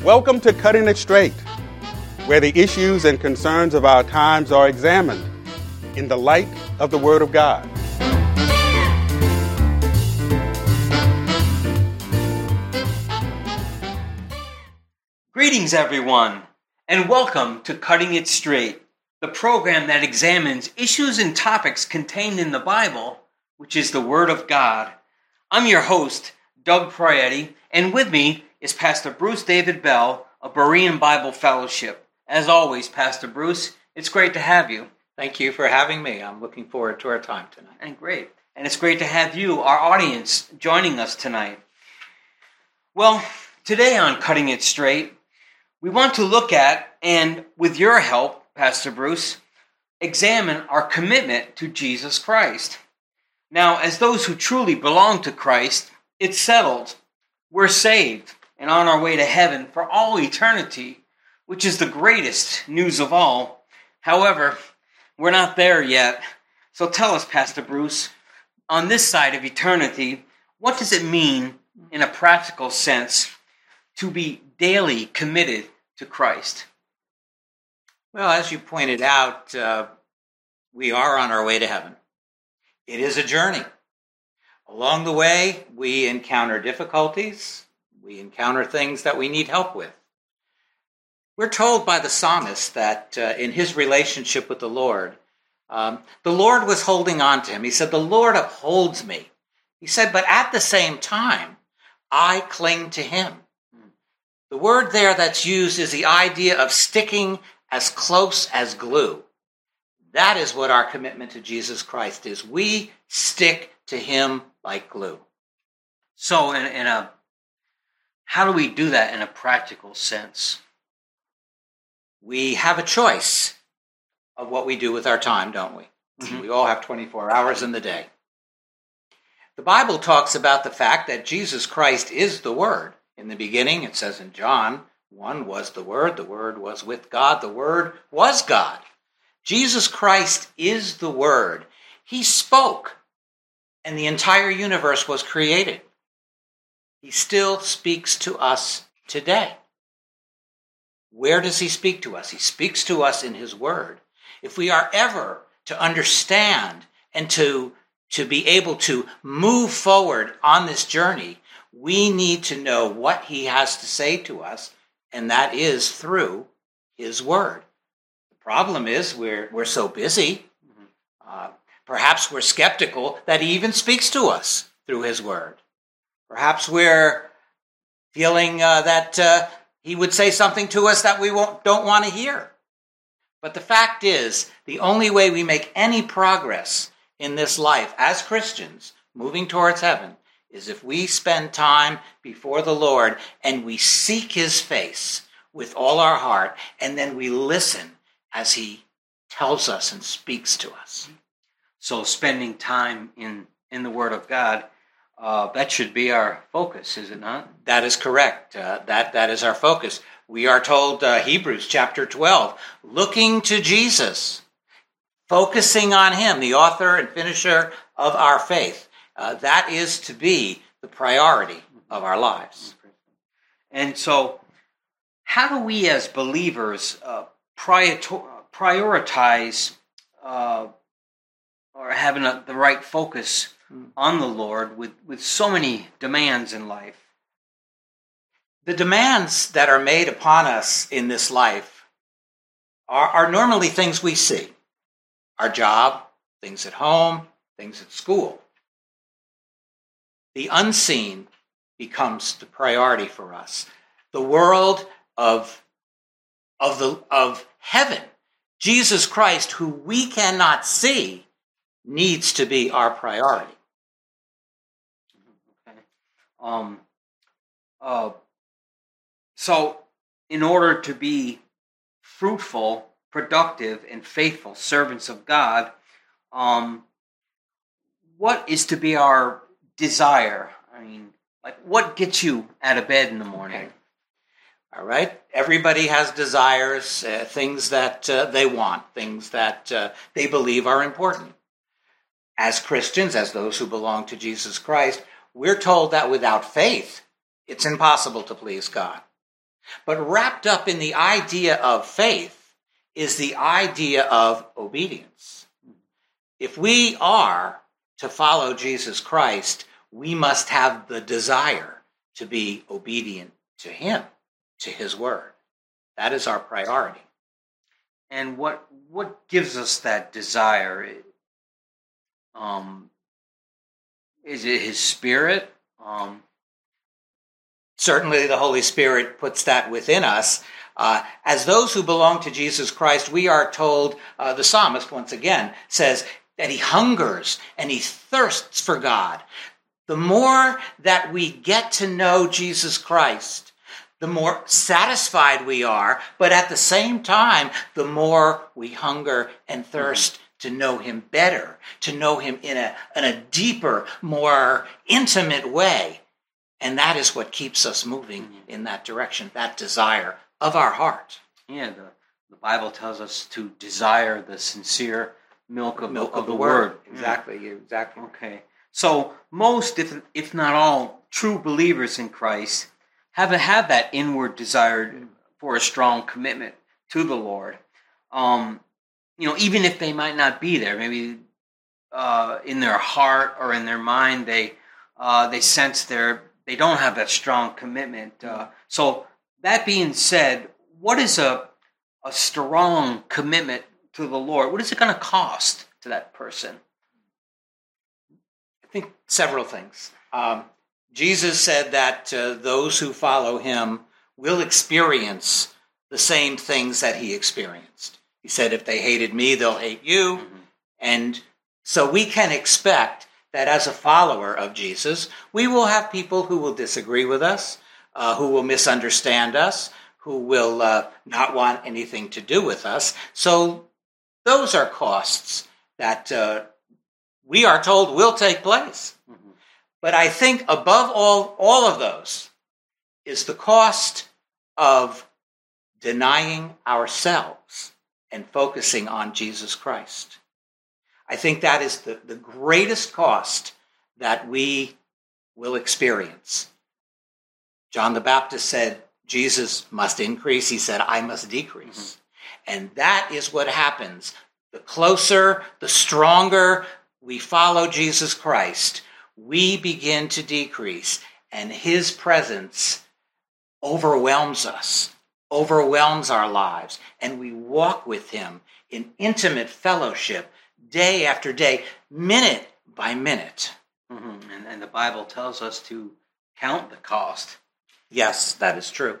Welcome to Cutting It Straight, where the issues and concerns of our times are examined in the light of the Word of God. Greetings, everyone, and welcome to Cutting It Straight, the program that examines issues and topics contained in the Bible, which is the Word of God. I'm your host, Doug Prietti, and with me is Pastor Bruce David Bell of Berean Bible Fellowship. As always, Pastor Bruce, it's great to have you. Thank you for having me. I'm looking forward to our time tonight. And great. And it's great to have you, our audience, joining us tonight. Well, today on Cutting It Straight, we want to look at, and with your help, Pastor Bruce, examine our commitment to Jesus Christ. Now, as those who truly belong to Christ, it's settled. We're saved and on our way to heaven for all eternity, which is the greatest news of all. However, we're not there yet. So tell us, Pastor Bruce, on this side of eternity, what does it mean in a practical sense to be daily committed to Christ? Well, as you pointed out, we are on our way to heaven. It is a journey. Along the way, we encounter difficulties. We encounter things that we need help with. We're told by the psalmist that in his relationship with the Lord was holding on to him. He said, "The Lord upholds me." He said, but at the same time, I cling to him. The word there that's used is the idea of sticking as close as glue. That is what our commitment to Jesus Christ is. We stick to him like glue. So, how do we do that in a practical sense? We have a choice of what we do with our time, don't we? Mm-hmm. We all have 24 hours in the day. The Bible talks about the fact that Jesus Christ is the Word. In the beginning, it says in John 1, was the Word was with God, the Word was God. Jesus Christ is the Word. He spoke, and the entire universe was created. He still speaks to us today. Where does he speak to us? He speaks to us in his Word. If we are ever to understand and to be able to move forward on this journey, we need to know what he has to say to us, and that is through his Word. The problem is we're so busy. Perhaps we're skeptical that he even speaks to us through his Word. Perhaps we're feeling that he would say something to us that we don't want to hear. But the fact is, the only way we make any progress in this life as Christians moving towards heaven is if we spend time before the Lord and we seek his face with all our heart, and then we listen as he tells us and speaks to us. So spending time in the Word of God, that should be our focus, is it not? That is correct. That is our focus. We are told, Hebrews chapter 12, looking to Jesus, focusing on him, the author and finisher of our faith. That is to be the priority of our lives. And so, how do we as believers prioritize or having the right focus on the Lord with so many demands in life? The demands that are made upon us in this life are normally things we see. Our job, things at home, things at school. The unseen becomes the priority for us. The world of heaven, Jesus Christ, who we cannot see, needs to be our priority. Okay. So, in order to be fruitful, productive, and faithful servants of God, what is to be our desire? I mean, like, what gets you out of bed in the morning? Okay. All right. Everybody has desires, things that they want, things that they believe are important. As Christians, as those who belong to Jesus Christ, we're told that without faith, it's impossible to please God. But wrapped up in the idea of faith is the idea of obedience. If we are to follow Jesus Christ, we must have the desire to be obedient to him, to his word. That is our priority. And what gives us that desire? Is it his Spirit? Certainly the Holy Spirit puts that within us. As those who belong to Jesus Christ, we are told, the psalmist once again says that he hungers and he thirsts for God. The more that we get to know Jesus Christ, the more satisfied we are, but at the same time, the more we hunger and thirst to know him better, to know him in a deeper, more intimate way. And that is what keeps us moving in that direction, that desire of our heart. Yeah, the Bible tells us to desire the sincere milk of the word. Word. Exactly, exactly. Okay. So most, if not all, true believers in Christ have that inward desire for a strong commitment to the Lord. Even if they might not be there, maybe in their heart or in their mind, they sense they don't have that strong commitment. So that being said, what is a strong commitment to the Lord? What is it going to cost to that person? I think several things. Jesus said that those who follow him will experience the same things that he experienced. He said, if they hated me, they'll hate you. Mm-hmm. And so we can expect that as a follower of Jesus, we will have people who will disagree with us, who will misunderstand us, who will not want anything to do with us. So those are costs that we are told will take place. Mm-hmm. But I think above all of those is the cost of denying ourselves and focusing on Jesus Christ. I think that is the greatest cost that we will experience. John the Baptist said, Jesus must increase. He said, I must decrease. Mm-hmm. And that is what happens. The closer, the stronger we follow Jesus Christ, we begin to decrease, and his presence overwhelms us, overwhelms our lives, and we walk with him in intimate fellowship day after day, minute by minute. Mm-hmm. And the Bible tells us to count the cost. Yes, that is true.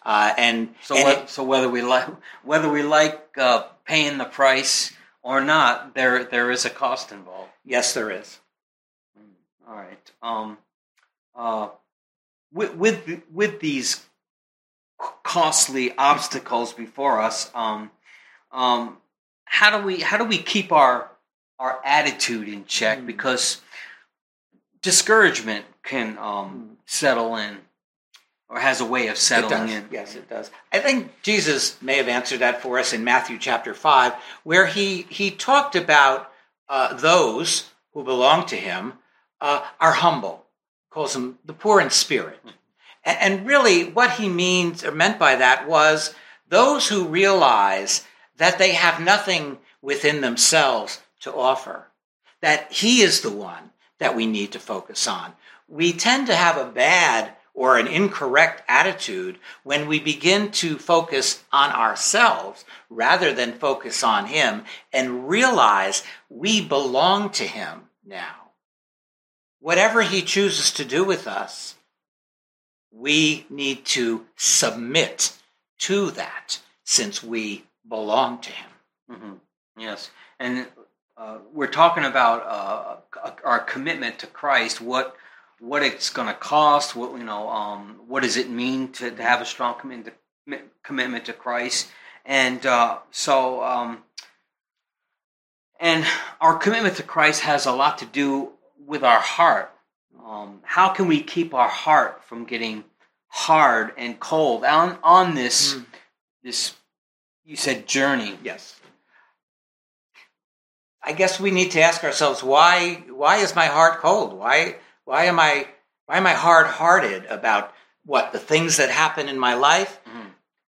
So whether we like paying the price or not, there is a cost involved. Yes, there is. All right. With these costly obstacles before us, how do we keep our attitude in check? Because discouragement can settle in, or has a way of settling in. Yes, it does. I think Jesus may have answered that for us in Matthew chapter 5, where he talked about those who belong to him are humble. Calls them the poor in spirit. And really what he meant by that was those who realize that they have nothing within themselves to offer, that he is the one that we need to focus on. We tend to have a bad or an incorrect attitude when we begin to focus on ourselves rather than focus on him and realize we belong to him now. Whatever he chooses to do with us, we need to submit to that since we belong to him. Mm-hmm. Yes. And we're talking about our commitment to Christ, what it's going to cost, what does it mean to have a strong commitment to Christ. And and our commitment to Christ has a lot to do with our heart. How can we keep our heart from getting hard and cold on this you said journey? Yes. I guess we need to ask ourselves, why is my heart cold? Why am I hard-hearted about the things that happen in my life? Mm-hmm.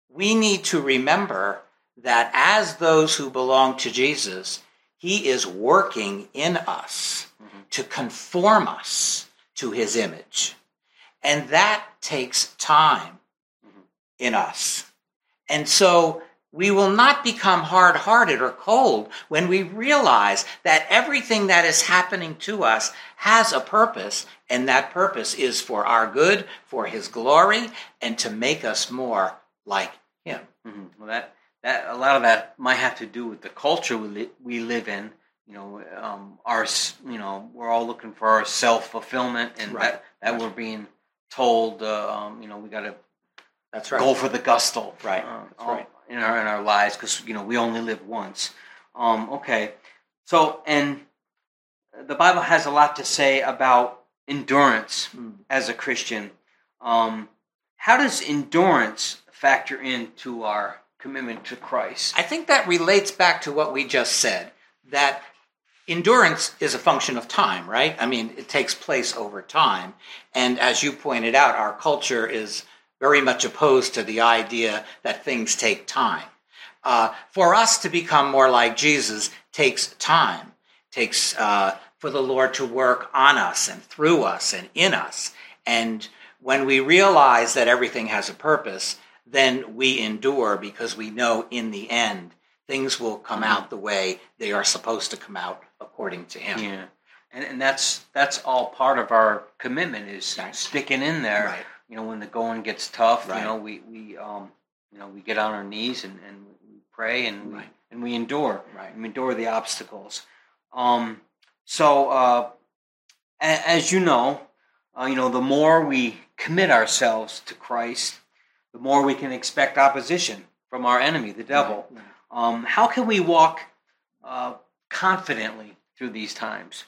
we need to remember that as those who belong to Jesus, he is working in us to conform us to his image. And that takes time in us. And so we will not become hard-hearted or cold when we realize that everything that is happening to us has a purpose, and that purpose is for our good, for his glory, and to make us more like him. Mm-hmm. Well, that a lot of that might have to do with the culture we live in. We're all looking for our self-fulfillment, and that we're being told, we got to go for the gusto, right? That's right. In our lives, because we only live once. Okay, so and the Bible has a lot to say about endurance as a Christian. How does endurance factor into our commitment to Christ? I think that relates back to what we just said, that endurance is a function of time, right? I mean, it takes place over time. And as you pointed out, our culture is very much opposed to the idea that things take time. For us to become more like Jesus takes time, takes for the Lord to work on us and through us and in us. And when we realize that everything has a purpose, then we endure because we know in the end things will come out the way they are supposed to come out according to him. Yeah, and that's all part of our commitment is sticking in there. Right. When the going gets tough, right. we get on our knees and we pray and we endure. Right. We endure the obstacles. As you know, the more we commit ourselves to Christ, the more we can expect opposition from our enemy, the devil. Right. How can we walk confidently through these times?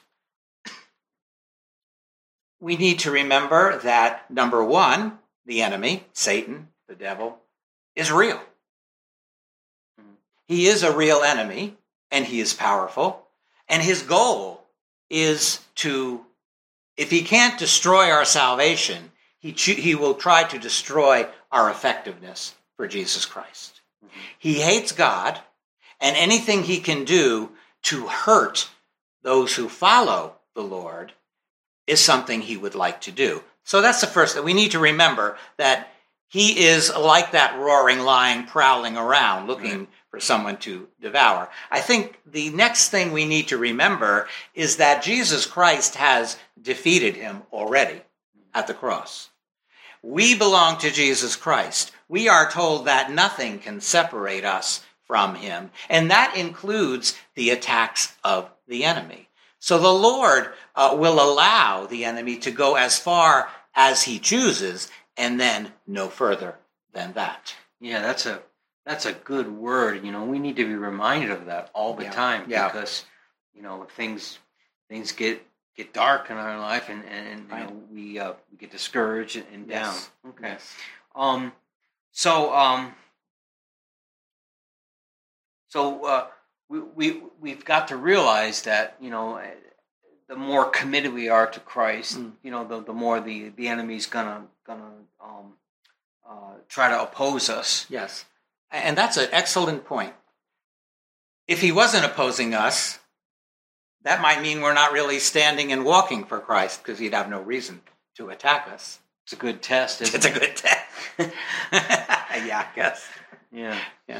We need to remember that, number one, the enemy, Satan, the devil, is real. He is a real enemy, and he is powerful. And his goal is to, if he can't destroy our salvation, he will try to destroy our effectiveness for Jesus Christ. Mm-hmm. He hates God, and anything he can do to hurt those who follow the Lord is something he would like to do. So that's the first that we need to remember, that he is like that roaring lion prowling around looking for someone to devour. I think the next thing we need to remember is that Jesus Christ has defeated him already at the cross. We belong to Jesus Christ. We are told that nothing can separate us from him, and that includes the attacks of the enemy. So the Lord will allow the enemy to go as far as he chooses, and then no further than that. Yeah, that's a good word. We need to be reminded of that all the time, because things get dark in our life, and we get discouraged and down. Yes. Okay. Yes. We've got to realize that the more committed we are to Christ, the more the enemy's gonna try to oppose us. Yes, and that's an excellent point. If he wasn't opposing us, that might mean we're not really standing and walking for Christ, because he'd have no reason to attack us. It's a good test, isn't it? It's a good test. Yeah, I guess. Yeah.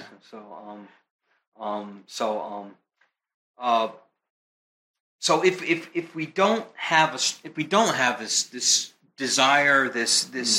So if we don't have this desire, this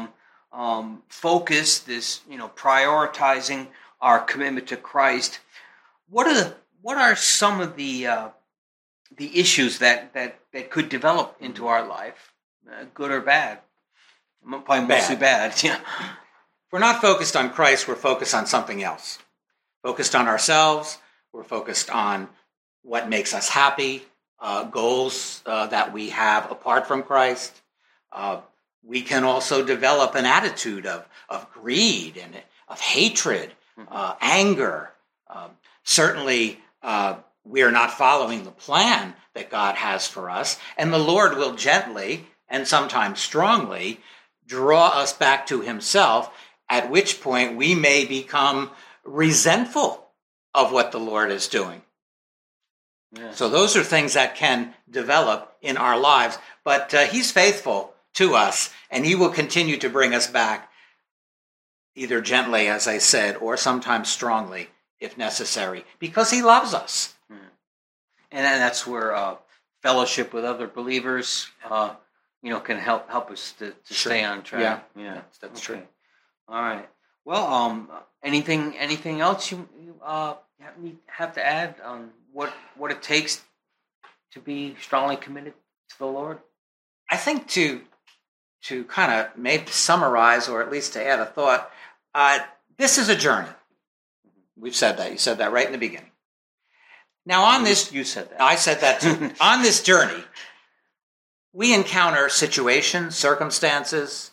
focus, this prioritizing our commitment to Christ, what are some of the issues that could develop into our life, good or bad? Probably mostly bad. Yeah. If we're not focused on Christ, we're focused on something else. Focused on ourselves. We're focused on what makes us happy, goals that we have apart from Christ. We can also develop an attitude of greed and of hatred, anger. Certainly, we are not following the plan that God has for us, and the Lord will gently and sometimes strongly draw us back to himself at which point we may become resentful of what the Lord is doing. Yeah. So those are things that can develop in our lives. But he's faithful to us, and he will continue to bring us back, either gently, as I said, or sometimes strongly, if necessary, because he loves us. And that's where fellowship with other believers, can help us to stay on track. Yeah, that's true. All right. Well, anything else you have to add on what it takes to be strongly committed to the Lord? I think to kind of maybe summarize, or at least to add a thought, this is a journey. We've said that. You said that right in the beginning. Now on this... You said that. I said that too. On this journey, we encounter situations, circumstances,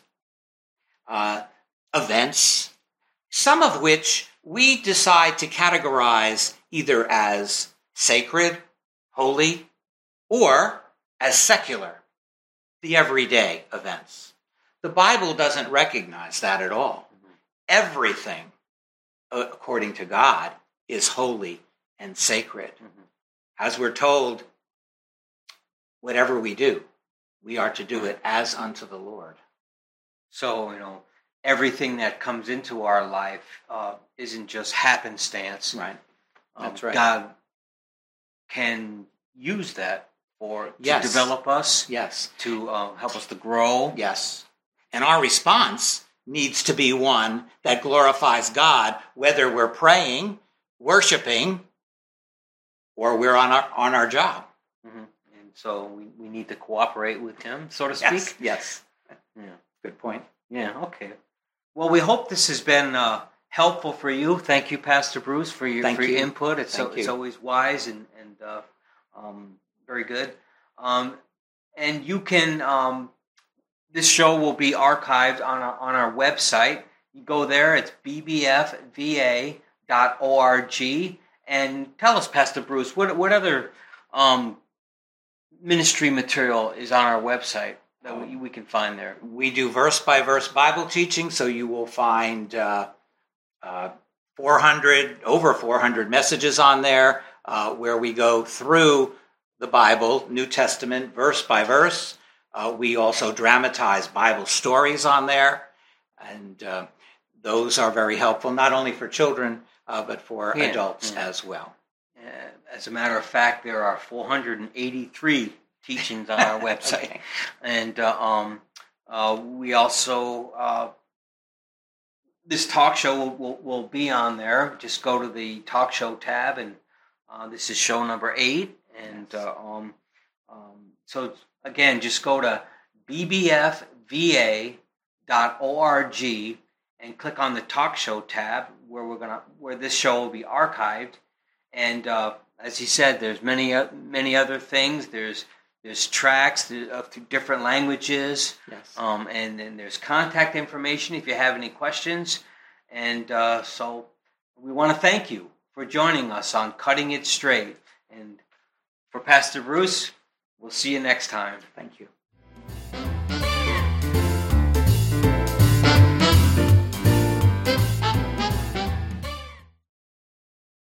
events, some of which we decide to categorize either as sacred, holy, or as secular, the everyday events. The Bible doesn't recognize that at all. Everything, according to God, is holy and sacred. As we're told, whatever we do, we are to do it as unto the Lord. So, everything that comes into our life isn't just happenstance. Right. That's right. God can use that to develop us. Yes. To help us to grow. Yes. And our response needs to be one that glorifies God, whether we're praying, worshiping, or we're on our job. Mm-hmm. And so we need to cooperate with him, so to speak. Yes. Yeah. Good point. Yeah, okay. Well, we hope this has been helpful for you. Thank you, Pastor Bruce, for your input. It's always wise and very good. And you can... this show will be archived on our website. You go there, it's bbfva.org. And tell us, Pastor Bruce, what other ministry material is on our website that we can find there? We do verse-by-verse Bible teaching, so you will find over 400 messages on there where we go through the Bible, New Testament, verse by verse. We also dramatize Bible stories on there, and those are very helpful, not only for children, but for adults as well. As a matter of fact, there are 483 teachings on our website. Okay. And we also, this talk show will be on there. Just go to the talk show tab, and this is show number 8. And so again, just go to bbfva.org and click on the talk show tab where this show will be archived. And as he said, there's many other things. There's tracks of different languages. Yes. And then there's contact information if you have any questions. And so we want to thank you for joining us on Cutting It Straight. And for Pastor Bruce, we'll see you next time. Thank you.